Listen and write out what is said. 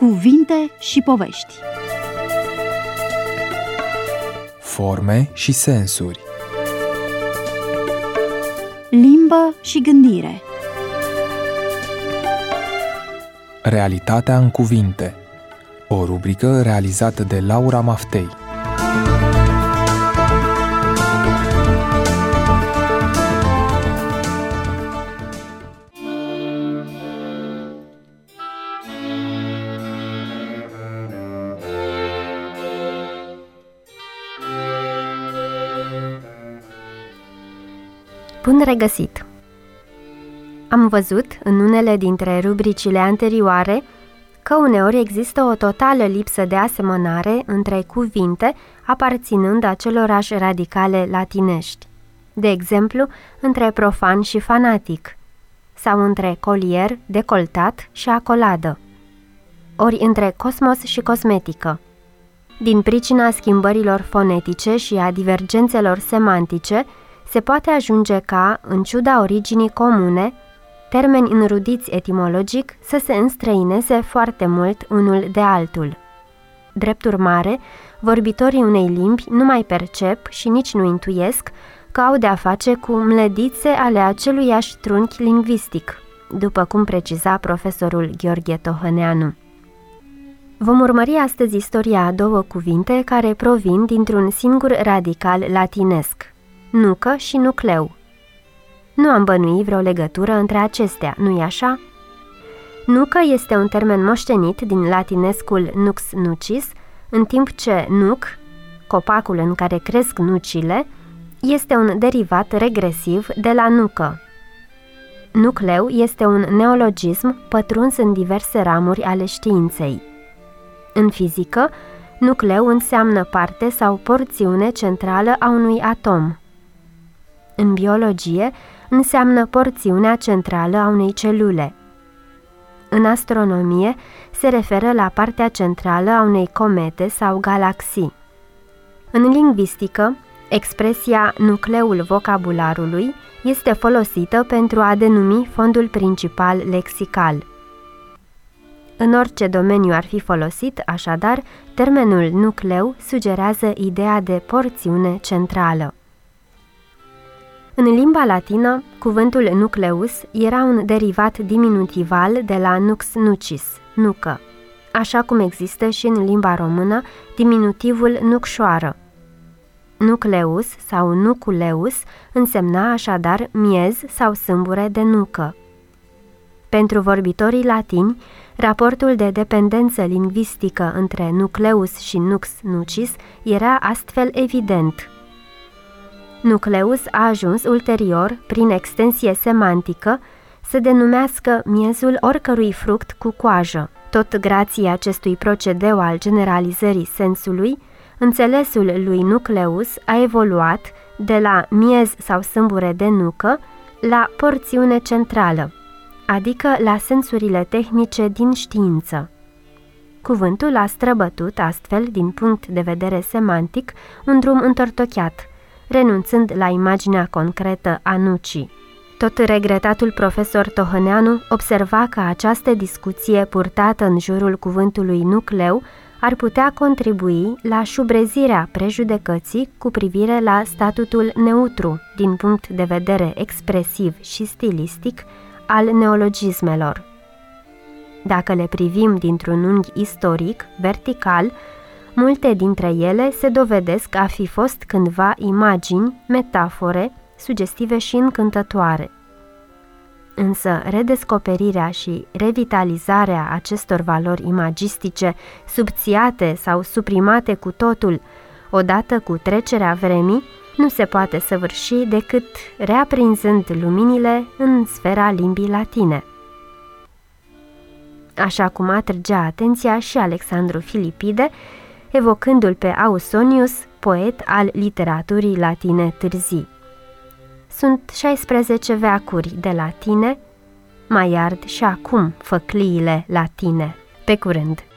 Cuvinte și povești. Forme și sensuri. Limbă și gândire. Realitatea în cuvinte. O rubrică realizată de Laura Maftei. Bun regăsit! Am văzut în unele dintre rubricile anterioare că uneori există o totală lipsă de asemănare între cuvinte aparținând acelorași radicale latinești, de exemplu, între profan și fanatic, sau între colier, decoltat și acoladă, ori între cosmos și cosmetică. Din pricina schimbărilor fonetice și a divergențelor semantice, se poate ajunge ca, în ciuda originii comune, termeni înrudiți etimologic să se înstrăineze foarte mult unul de altul. Drept urmare, vorbitorii unei limbi nu mai percep și nici nu intuiesc că au de-a face cu mlădițe ale aceluiași trunchi lingvistic, după cum preciza profesorul Gheorghe Tohăneanu. Vom urmări astăzi istoria a două cuvinte care provin dintr-un singur radical latinesc, nucă și nucleu. Nu am bănuit vreo legătură între acestea, nu-i așa? Nucă este un termen moștenit din latinescul nux nucis, în timp ce nuc, copacul în care cresc nucile, este un derivat regresiv de la nucă. Nucleu este un neologism pătruns în diverse ramuri ale științei. În fizică, nucleu înseamnă parte sau porțiune centrală a unui atom. În biologie, înseamnă porțiunea centrală a unei celule. În astronomie, se referă la partea centrală a unei comete sau galaxii. În lingvistică, expresia nucleul vocabularului este folosită pentru a denumi fondul principal lexical. În orice domeniu ar fi folosit, așadar, termenul nucleu sugerează ideea de porțiune centrală. În limba latină, cuvântul nucleus era un derivat diminutival de la nux nucis, nucă, așa cum există și în limba română diminutivul nucșoară. Nucleus sau nuculeus însemna așadar miez sau sâmbure de nucă. Pentru vorbitorii latini, raportul de dependență lingvistică între nucleus și nux nucis era astfel evident. Nucleus a ajuns ulterior, prin extensie semantică, să denumească miezul oricărui fruct cu coajă. Tot grație acestui procedeu al generalizării sensului, înțelesul lui nucleus a evoluat de la miez sau sâmbure de nucă la porțiune centrală, adică la sensurile tehnice din știință. Cuvântul a străbătut astfel, din punct de vedere semantic, un drum întortocheat, renunțând la imaginea concretă a nucii. Tot regretatul profesor Tohăneanu observa că această discuție purtată în jurul cuvântului nucleu ar putea contribui la șubrezirea prejudecății cu privire la statutul neutru, din punct de vedere expresiv și stilistic, al neologismelor. Dacă le privim dintr-un unghi istoric, vertical, multe dintre ele se dovedesc a fi fost cândva imagini, metafore, sugestive și încântătoare. Însă redescoperirea și revitalizarea acestor valori imagistice, subțiate sau suprimate cu totul, odată cu trecerea vremii, nu se poate săvârși decât reaprinzând luminile în sfera limbii latine. Așa cum atrăgea atenția și Alexandru Filipide, evocându-l pe Ausonius, poet al literaturii latine târzii. Sunt 16 veacuri de latine, mai ard și acum făcliile latine. Pe curând!